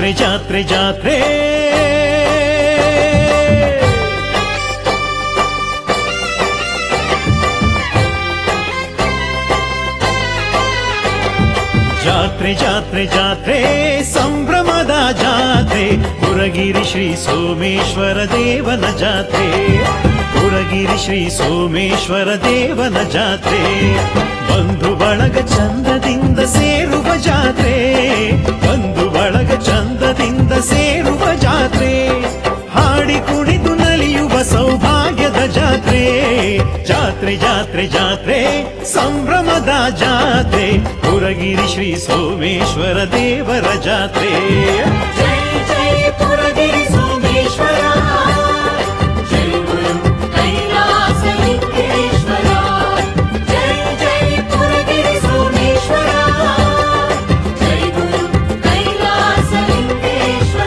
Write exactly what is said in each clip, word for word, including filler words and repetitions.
ಜಾತ್ರೆ ಜಾತ್ರೆ ಜಾತ್ರೆ ಜಾತ್ರೆ ಜಾತ್ರೆ ಜಾತ್ರೆ ಸಂಭ್ರಮದ ಜಾತ್ರೆ ಪುರಗಿರಿ ಶ್ರೀ ಸೋಮೇಶ್ವರ ದೇವನ ಜಾತ್ರೆ ಪುರಗಿರಿ ಶ್ರೀ ಸೋಮೇಶ್ವರ ದೇವನ ಜಾತ್ರೆ ಬಂಧು ಬಳಗ ಚಂದದಿಂದ ಸೇರುವ ಜಾತ್ರೆ ಬಂಧು ಬಳಗ ಚಂದದಿಂದ ಸೇರುವ ಜಾತ್ರೆ ಹಾಡಿ ಕುಣಿದು ನಲಿಯುವ ಸೌಭಾಗ್ಯದ ಜಾತ್ರೆ ಜಾತ್ರೆ ಜಾತ್ರೆ ಜಾತ್ರೆ ಸಂಭ್ರಮದ ಜಾತ್ರೆ ಪುರಗಿರಿ ಶ್ರೀ ಸೋಮೇಶ್ವರ ದೇವರ ಜಾತ್ರೆ ಜೈ ಜೈ ಪುರಗಿರಿ ಸೋಮೇಶ್ವರ ಜೈ ಗುರು ಕೈಲಾಸ ಲಿಂಗೇಶ್ವರ ಜೈ ಜೈ ಪುರಗಿರಿ ಸೋಮೇಶ್ವರ ಜೈ ಗುರು ಕೈಲಾಸ ಲಿಂಗೇಶ್ವರ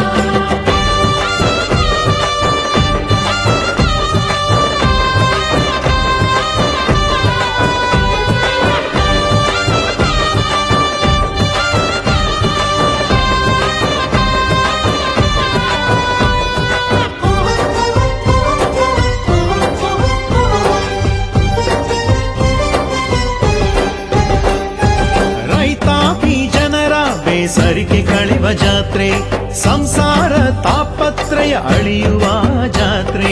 ರೈತಾಪಿ ಜನರ ಬೇಸರಿಕೆ ಕಳೆವ ಜಾತ್ರೆ ಸಂಸಾರ ತಾಪತ್ರಯ ಅಳಿಯುವ ಜಾತ್ರೆ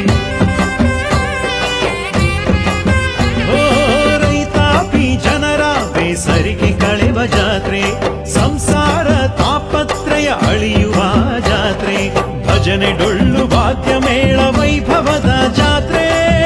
ಓ ರೈತಾಪಿ ಜನರ ಬೇಸರಿಕೆ ಕಳೆವ ಜಾತ್ರೆ ಸಂಸಾರ ತಾಪತ್ರಯ ಅಳಿಯುವ ಜಾತ್ರೆ ಭಜನೆ ಡೊಳ್ಳು ವಾದ್ಯ ಮೇಳ ವೈಭವದ ಜಾತ್ರೆ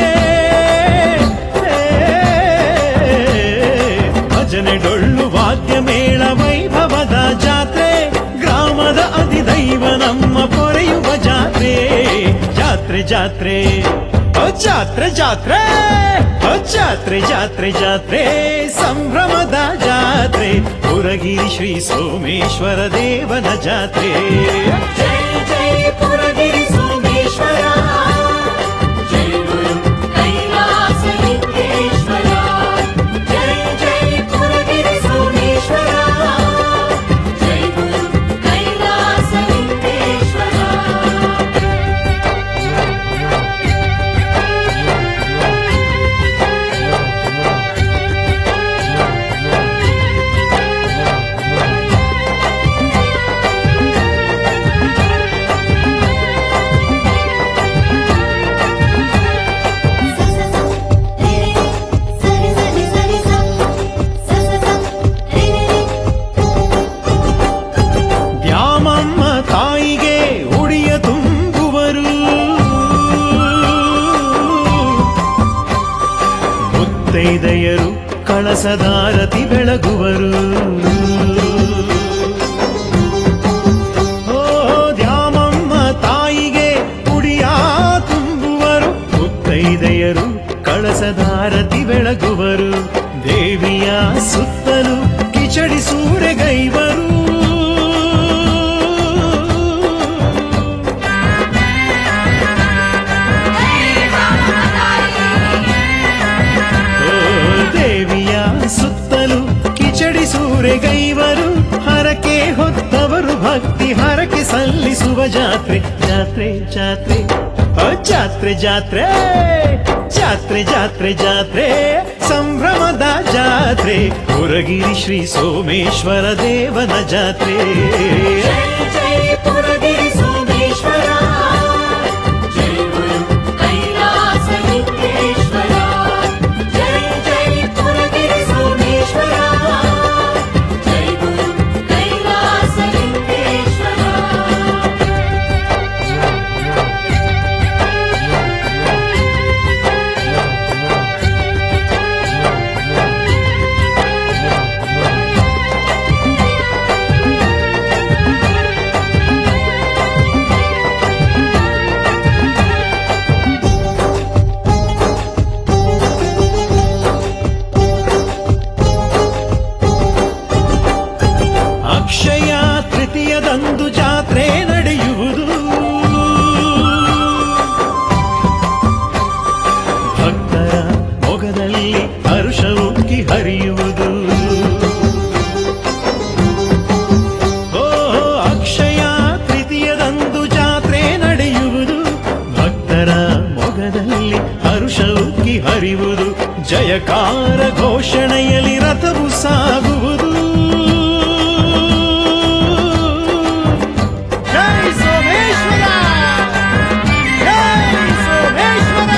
ಭಜನೆ ಡೊಳ್ಳು ವಾದ್ಯ ಮೇಳ ವೈಭವದ ಜಾತ್ರೆ ಗ್ರಾಮದ ಅಧಿದೈವ ನಮ್ಮ ಪೊರೆಯುವ ಜಾತ್ರೆ ಜಾತ್ರೆ ಜಾತ್ರೆ ಓ ಜಾತ್ರೆ ಜಾತ್ರೆ ಓ ಜಾತ್ರೆ ಜಾತ್ರೆ ಜಾತ್ರೆ ಸಂಭ್ರಮದ ಜಾತ್ರೆ ಪುರಗಿರಿ ಶ್ರೀ ಸೋಮೇಶ್ವರ ದೇವನ ಜಾತ್ರೆ ಜೈ ಜೈ ಪುರಗಿರಿ ಸೋಮೇಶ್ವರ ಜೈ ಗುರು ಕೈಲಾಸ ಲಿಂಗೇಶ್ವರ ಜೈ ಜೈ ಪುರಗಿರಿ ಸೋಮೇಶ್ವರ ಜೈ ಗುರು ಕೈಲಾಸ ಲಿಂಗೇಶ್ವರ ದ್ಯಾಮಮ್ಮ ತಾಯಿಗೆ ಉಡಿಯ ತುಂಬುವರು ಮುತ್ತೈದೆಯರು ಕಳಸದಾರತಿ ಬೆಳಗುವರು ಓ ದ್ಯಾಮಮ್ಮ ತಾಯಿಗೆ ಉಡಿಯ ತುಂಬುವರು ಮುತ್ತೈದೆಯರು ಕಳಸದಾರತಿ ಬೆಳಗುವರು ದೇವಿಯ ಸುತ್ತಲೂ ಕಿಚಡಿ ಸೂರೆಗೈವರು ದೇವಿಯ ಸುತ್ತಲೂ ಕಿಚಡಿ ಸೂರೆಗೈವರು ಹರಕೆ ಹೊತ್ತವರು ಭಕ್ತಿ ಹರಕೆ ಸಲ್ಲಿಸುವ ಜಾತ್ರೆ ಜಾತ್ರೆ ಜಾತ್ರೆ ಓ ಜಾತ್ರೆ ಜಾತ್ರೆ ಜಾತ್ರೆ ಜಾತ್ರೆ ಜಾತ್ರೆ ಸಂಭ್ರಮದ ಜಾತ್ರೆ ಪುರಗಿರಿ ಶ್ರೀ ಸೋಮೇಶ್ವರ ದೇವನ ಜಾತ್ರೆ ಜೈ ಜೈ ಪುರಗಿರಿ ಸೋಮೇಶ್ವರ ಜೈ ಗುರು ಕೈಲಾಸ ಲಿಂಗೇಶ್ವರ ಜೈ ಜೈ ಪುರಗಿರಿ ಸೋಮೇಶ್ವರ ಜೈ ಗುರು ಕೈಲಾಸ ಲಿಂಗೇಶ್ವರ ಅಕ್ಷಯ ತೃತೀಯದಂದು ಜಾತ್ರೆ ನಡೆಯುವುದು ಭಕ್ತರ ಮೊಗದಲ್ಲಿ ಹರುಷ ಉಕ್ಕಿ ಹರಿಯುವುದು ಓ ಅಕ್ಷಯ ಹರಿವುದು, ಜಯಕಾರ ಘೋಷಣೆಯಲ್ಲಿ ರಥವು ಸಾಗುವುದು. ಜೈ ಸೋಮೇಶ್ವರ, ಜೈ ಸೋಮೇಶ್ವರ.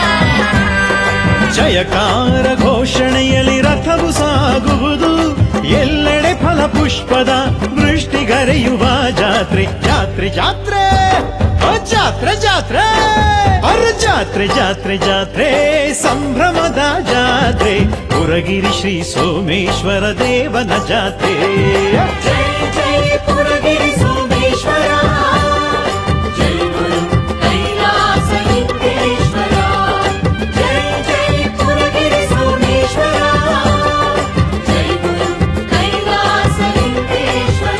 ಜಯಕಾರ ಘೋಷಣೆಯಲ್ಲಿ ರಥವು ಸಾಗುವುದು, ಎಲ್ಲೆಡೆ ಫಲಪುಷ್ಪದ ವೃಷ್ಟಿಗರೆಯುವ ಜಾತ್ರೆ. ಜಾತ್ರೆ ಜಾತ್ರೆ ಅ ಜಾತ್ರೆ ಜಾತ್ರೆ ಅರ ಜಾತ್ರೆ ಜಾತ್ರೆ ಜಾತ್ರೆ ಸಂಭ್ರಮದ ಜಾತ್ರೆ, ಪುರಗಿರಿ ಶ್ರೀ ಸೋಮೇಶ್ವರ ದೇವನ ಜಾತ್ರೆ. ಜೈ ಜೈ ಪುರಗಿರಿ ಸೋಮೇಶ್ವರ, ಜೈ ಗುರು ಕೈಲಾಸ ಲಿಂಗೇಶ್ವರ. ಜೈ ಜೈ ಪುರಗಿರಿ ಸೋಮೇಶ್ವರ, ಜೈ ಗುರು ಕೈಲಾಸ ಲಿಂಗೇಶ್ವರ.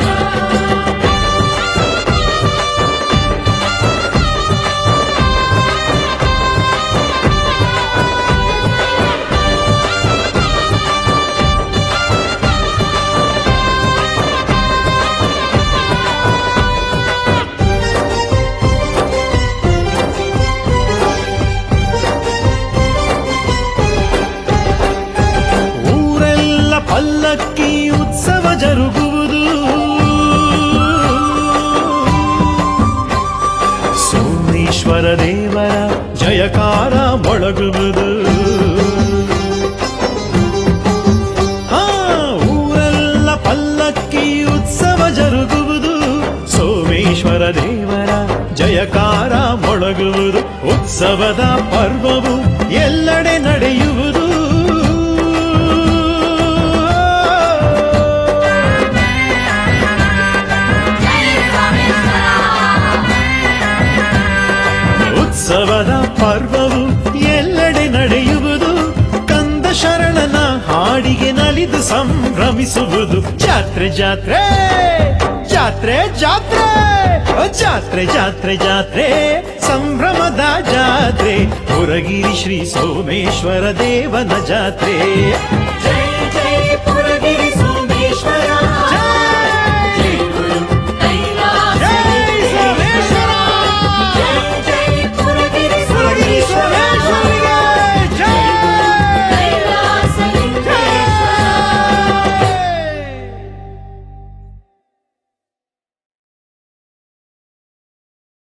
ಊರೆಲ್ಲ ಪಲ್ಲಕ್ಕಿ ಉತ್ಸವ ಜರುಗುವುದು, ಸೋಮೇಶ್ವರ ದೇವರ ಜಯಕಾರ ಮೊಳಗುವುದು. ಹಾ, ಊರೆಲ್ಲ ಪಲ್ಲಕ್ಕಿ ಉತ್ಸವ ಜರುಗುವುದು, ಸೋಮೇಶ್ವರ ದೇವರ ಜಯಕಾರ ಮೊಳಗುವುದು. ಉತ್ಸವದ ಪರ್ವವು ಎಲ್ಲೆಡೆ ನಡೆಯುವುದು. ಉತ್ಸವದ ಪರ್ವವು ಎಲ್ಲೆಡೆ ನಡೆಯುವುದು, ಕಂದ ಶರಣನ ಹಾಡಿಗೆ ನಲಿದು ಸಂಭ್ರಮಿಸುವುದು. ಜಾತ್ರೆ ಜಾತ್ರೆ ಜಾತ್ರೆ ಜಾತ್ರೆ ಅ ಜಾತ್ರೆ ಜಾತ್ರೆ ಜಾತ್ರೆ ಸಂಭ್ರಮದ ಜಾತ್ರೆ, ಪುರಗಿರಿ ಶ್ರೀ ಸೋಮೇಶ್ವರ ದೇವನ ಜಾತ್ರೆ. ಜೈ